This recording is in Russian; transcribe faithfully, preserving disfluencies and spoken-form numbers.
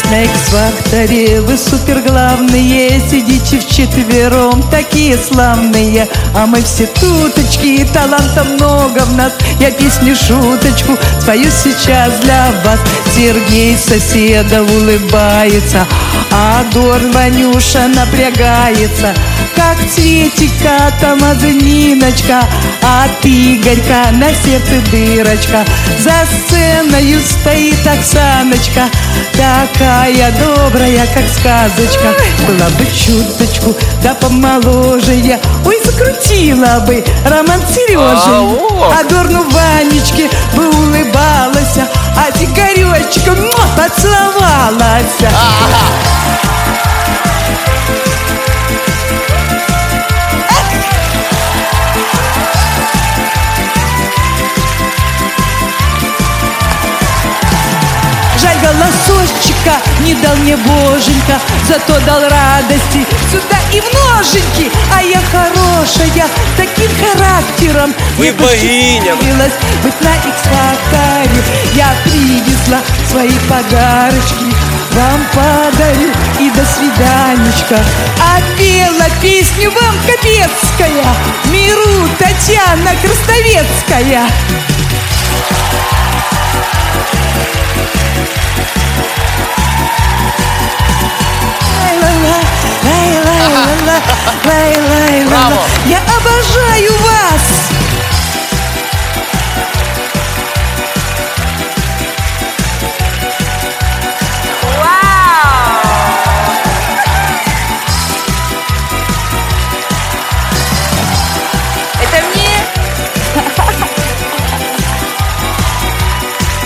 На Икс-факторе вы супер главные, сидите вчетвером, такие славные. А мы все туточки, таланта много в нас. Я песню шуточку спою сейчас для вас. Сергей соседа улыбается, а Дорн Ванюша напрягается. Как цветика там Ниночка, а ты, Игорька, на сердце дырочка. За сценою стоит Оксаночка, такая добрая, как сказочка. Была бы чуточку, да помоложе я, ой, закрутила бы роман с Сережей. А Дорну Ванечке бы улыбалась, а ты, Игоречка, поцеловалась. Жаль, голосочка не дал мне боженька, зато дал радости сюда и в ноженьки. А я хорошая, таким характером. Вы богиня. Быть на Икс-факторе. Я привезла свои подарочки, вам подарю и до свиданечка. А пела песню вам капецкая, миру Татьяна Красновецкая. Я обожаю